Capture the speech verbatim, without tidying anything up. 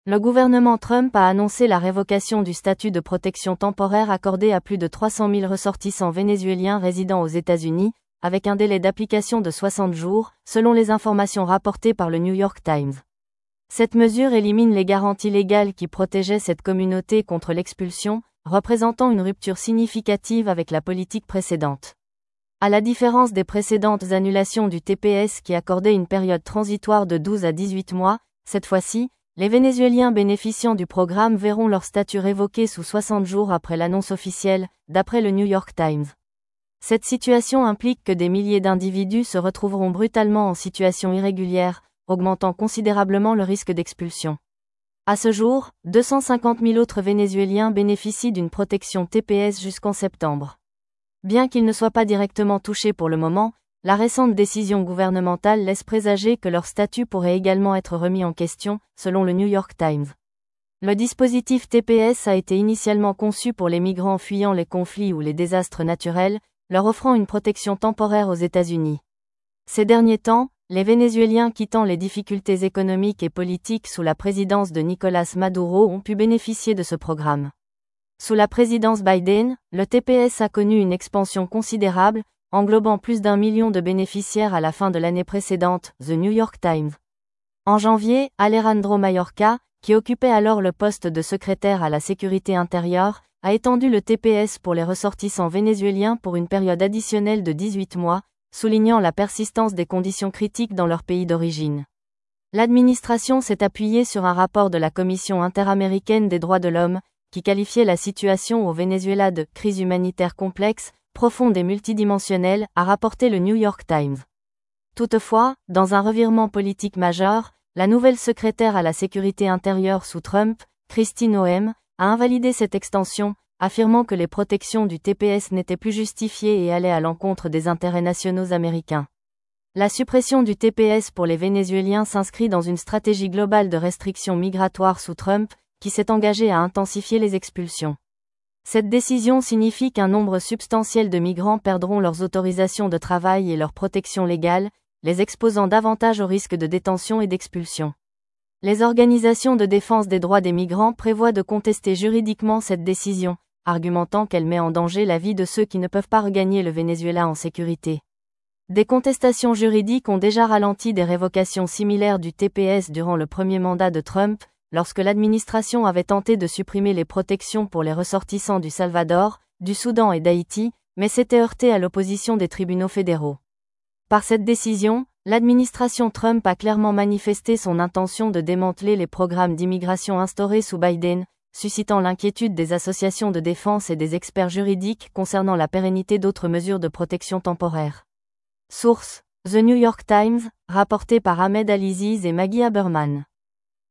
Le gouvernement Trump a annoncé la révocation du statut de protection temporaire accordé à plus de trois cent mille ressortissants vénézuéliens résidant aux États-Unis, avec un délai d'application de soixante jours, selon les informations rapportées par le New York Times. Cette mesure élimine les garanties légales qui protégeaient cette communauté contre l'expulsion, représentant une rupture significative avec la politique précédente. À la différence des précédentes annulations du T P S qui accordaient une période transitoire de douze à dix-huit mois, cette fois-ci, les Vénézuéliens bénéficiant du programme verront leur statut révoqué sous soixante jours après l'annonce officielle, d'après le New York Times. Cette situation implique que des milliers d'individus se retrouveront brutalement en situation irrégulière, augmentant considérablement le risque d'expulsion. À ce jour, deux cent cinquante mille autres Vénézuéliens bénéficient d'une protection T P S jusqu'en septembre. Bien qu'ils ne soient pas directement touchés pour le moment, la récente décision gouvernementale laisse présager que leur statut pourrait également être remis en question, selon le New York Times. Le dispositif T P S a été initialement conçu pour les migrants fuyant les conflits ou les désastres naturels, leur offrant une protection temporaire aux États-Unis. Ces derniers temps, les Vénézuéliens quittant les difficultés économiques et politiques sous la présidence de Nicolás Maduro ont pu bénéficier de ce programme. Sous la présidence Biden, le T P S a connu une expansion considérable, englobant plus d'un million de bénéficiaires à la fin de l'année précédente, The New York Times. En janvier, Alejandro Mayorkas, qui occupait alors le poste de secrétaire à la sécurité intérieure, a étendu le T P S pour les ressortissants vénézuéliens pour une période additionnelle de dix-huit mois, soulignant la persistance des conditions critiques dans leur pays d'origine. L'administration s'est appuyée sur un rapport de la Commission interaméricaine des droits de l'homme, qui qualifiait la situation au Venezuela de « crise humanitaire complexe, profonde et multidimensionnelle », a rapporté le New York Times. Toutefois, dans un revirement politique majeur, la nouvelle secrétaire à la sécurité intérieure sous Trump, Kristi Noem, a invalidé cette extension, affirmant que les protections du T P S n'étaient plus justifiées et allaient à l'encontre des intérêts nationaux américains. La suppression du T P S pour les Vénézuéliens s'inscrit dans une stratégie globale de restriction migratoire sous Trump, qui s'est engagé à intensifier les expulsions. Cette décision signifie qu'un nombre substantiel de migrants perdront leurs autorisations de travail et leur protection légale, les exposant davantage au risque de détention et d'expulsion. Les organisations de défense des droits des migrants prévoient de contester juridiquement cette décision, argumentant qu'elle met en danger la vie de ceux qui ne peuvent pas regagner le Venezuela en sécurité. Des contestations juridiques ont déjà ralenti des révocations similaires du T P S durant le premier mandat de Trump, lorsque l'administration avait tenté de supprimer les protections pour les ressortissants du Salvador, du Soudan et d'Haïti, mais s'était heurtée à l'opposition des tribunaux fédéraux. Par cette décision, l'administration Trump a clairement manifesté son intention de démanteler les programmes d'immigration instaurés sous Biden, suscitant l'inquiétude des associations de défense et des experts juridiques concernant la pérennité d'autres mesures de protection temporaire. Source: The New York Times, rapporté par Ahmed Aliziz et Maggie Haberman.